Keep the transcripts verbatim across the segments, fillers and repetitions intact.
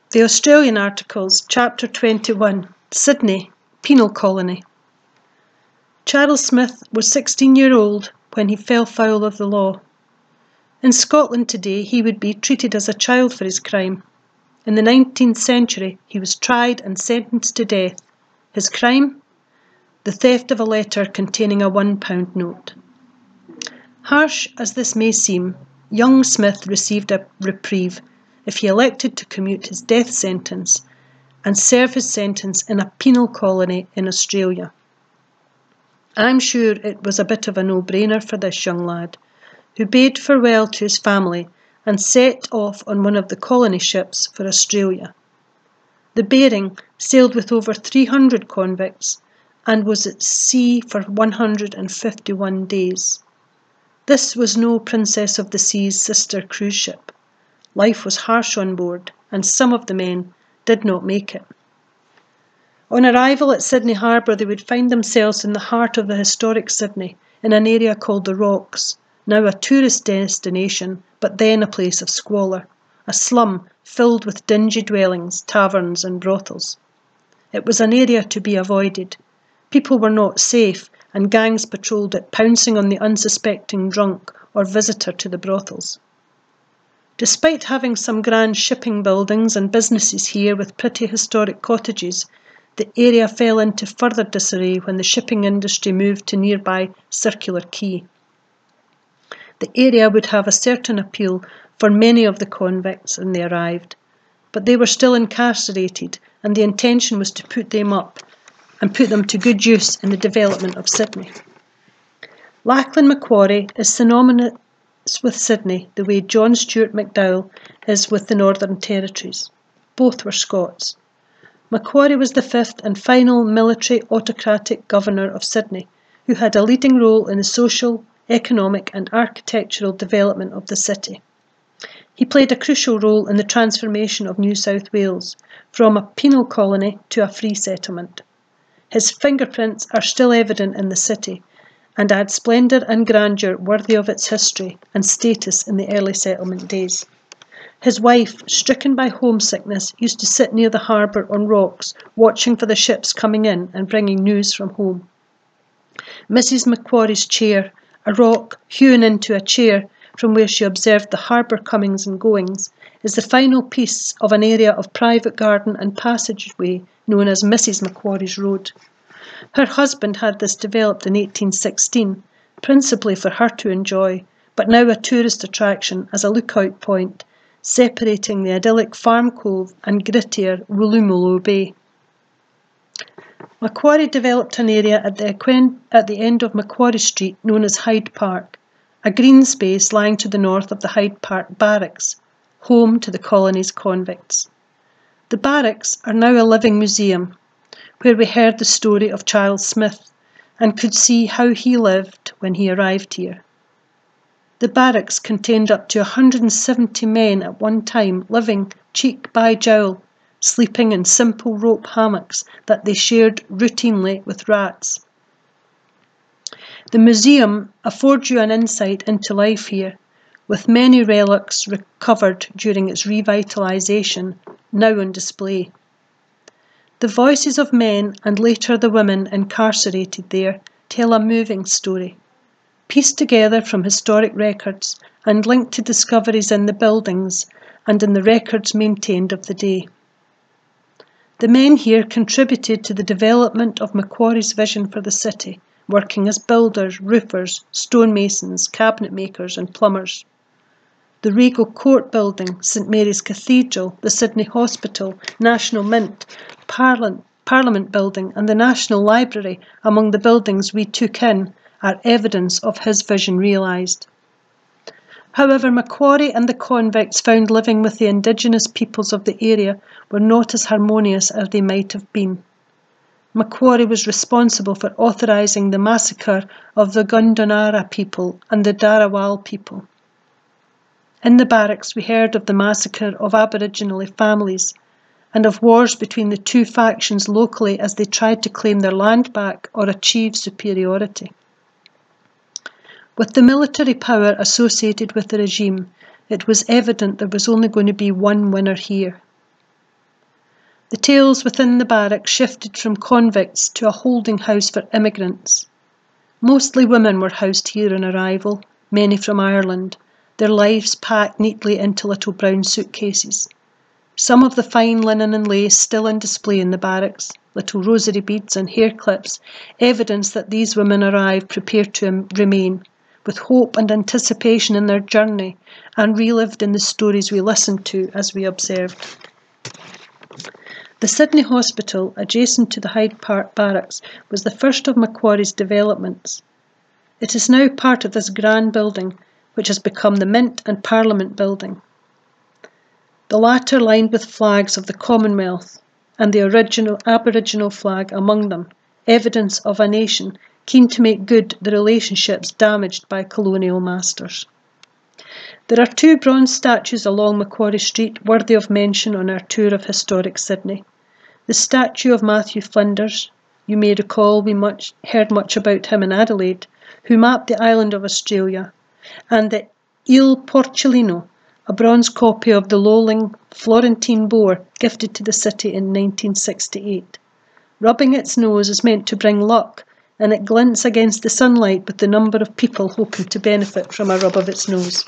The Australian Articles, Chapter twenty-one, Sydney, Penal Colony. Charles Smith was sixteen years old when he fell foul of the law. In Scotland today, he would be treated as a child for his crime. In the nineteenth century, he was tried and sentenced to death. His crime? The theft of a letter containing a one pound note. Harsh as this may seem, young Smith received a reprieve if he elected to commute his death sentence and serve his sentence in a penal colony in Australia. I'm sure it was a bit of a no-brainer for this young lad, who bade farewell to his family and set off on one of the colony ships for Australia. The Bering sailed with over three hundred convicts and was at sea for one hundred fifty-one days. This was no Princess of the Sea's sister cruise ship. Life was harsh on board, and some of the men did not make it. On arrival at Sydney Harbour, they would find themselves in the heart of the historic Sydney, in an area called the Rocks, now a tourist destination, but then a place of squalor, a slum filled with dingy dwellings, taverns and brothels. It was an area to be avoided. People were not safe, and gangs patrolled it, pouncing on the unsuspecting drunk or visitor to the brothels. Despite having some grand shipping buildings and businesses here with pretty historic cottages, the area fell into further disarray when the shipping industry moved to nearby Circular Quay. The area would have a certain appeal for many of the convicts when they arrived, but they were still incarcerated, and the intention was to put them up and put them to good use in the development of Sydney. Lachlan Macquarie is synonymous with Sydney the way John Stuart McDowell is with the Northern Territories. Both were Scots. Macquarie was the fifth and final military autocratic governor of Sydney, who had a leading role in the social, economic and architectural development of the city. He played a crucial role in the transformation of New South Wales from a penal colony to a free settlement. His fingerprints are still evident in the city and add splendour and grandeur worthy of its history and status in the early settlement days. His wife, stricken by homesickness, used to sit near the harbour on rocks, watching for the ships coming in and bringing news from home. Missus Macquarie's chair, a rock hewn into a chair from where she observed the harbour comings and goings, is the final piece of an area of private garden and passageway known as Missus Macquarie's Road. Her husband had this developed in eighteen sixteen, principally for her to enjoy, but now a tourist attraction as a lookout point, separating the idyllic Farm Cove and grittier Woolloomooloo Bay. Macquarie developed an area at the, at the end of Macquarie Street known as Hyde Park, a green space lying to the north of the Hyde Park Barracks, home to the colony's convicts. The barracks are now a living museum, where we heard the story of Charles Smith and could see how he lived when he arrived here. The barracks contained up to one hundred seventy men at one time, living cheek by jowl, sleeping in simple rope hammocks that they shared routinely with rats. The museum affords you an insight into life here, with many relics recovered during its revitalisation now on display. The voices of men and later the women incarcerated there tell a moving story, pieced together from historic records and linked to discoveries in the buildings and in the records maintained of the day. The men here contributed to the development of Macquarie's vision for the city, working as builders, roofers, stonemasons, cabinet makers and plumbers. The Regal Court Building, St Mary's Cathedral, the Sydney Hospital, National Mint, Parliament, Parliament Building and the National Library, among the buildings we took in, are evidence of his vision realised. However, Macquarie and the convicts found living with the indigenous peoples of the area were not as harmonious as they might have been. Macquarie was responsible for authorising the massacre of the Gundonara people and the Darawal people. In the barracks we heard of the massacre of Aboriginal families and of wars between the two factions locally as they tried to claim their land back or achieve superiority. With the military power associated with the regime, it was evident there was only going to be one winner here. The tales within the barracks shifted from convicts to a holding house for immigrants. Mostly women were housed here on arrival, many from Ireland, their lives packed neatly into little brown suitcases. Some of the fine linen and lace still in display in the barracks, little rosary beads and hair clips, evidence that these women arrived prepared to remain, with hope and anticipation in their journey, and relived in the stories we listened to as we observed. The Sydney Hospital, adjacent to the Hyde Park Barracks, was the first of Macquarie's developments. It is now part of this grand building, which has become the Mint and Parliament building. The latter lined with flags of the Commonwealth, and the original Aboriginal flag among them, evidence of a nation keen to make good the relationships damaged by colonial masters. There are two bronze statues along Macquarie Street worthy of mention on our tour of historic Sydney. The statue of Matthew Flinders, you may recall we much heard much about him in Adelaide, who mapped the island of Australia, and the Il Porcellino, a bronze copy of the lolling Florentine boar gifted to the city in nineteen sixty-eight. Rubbing its nose is meant to bring luck, and it glints against the sunlight with the number of people hoping to benefit from a rub of its nose.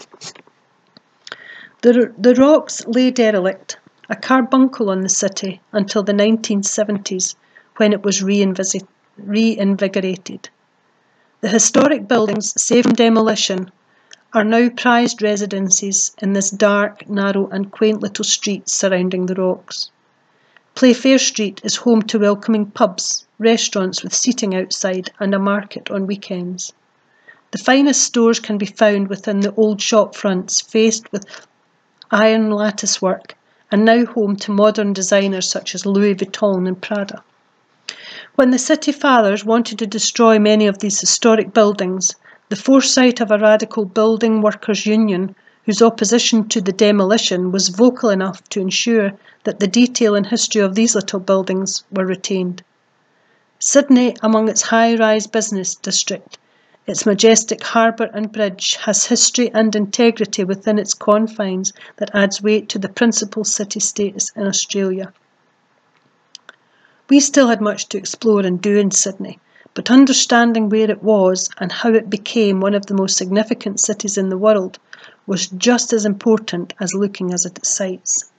The, the rocks lay derelict, a carbuncle on the city, until the nineteen seventies, when it was reinvisi- reinvigorated. The historic buildings, saved from demolition, are now prized residences in this dark, narrow and quaint little street surrounding the rocks. Playfair Street is home to welcoming pubs, restaurants with seating outside and a market on weekends. The finest stores can be found within the old shop fronts faced with iron lattice work, and now home to modern designers such as Louis Vuitton and Prada. When the city fathers wanted to destroy many of these historic buildings, the foresight of a radical building workers' union, whose opposition to the demolition was vocal enough to ensure that the detail and history of these little buildings were retained. Sydney, among its high-rise business district, its majestic harbour and bridge, has history and integrity within its confines that adds weight to the principal city status in Australia. We still had much to explore and do in Sydney, but understanding where it was and how it became one of the most significant cities in the world was just as important as looking at its sights.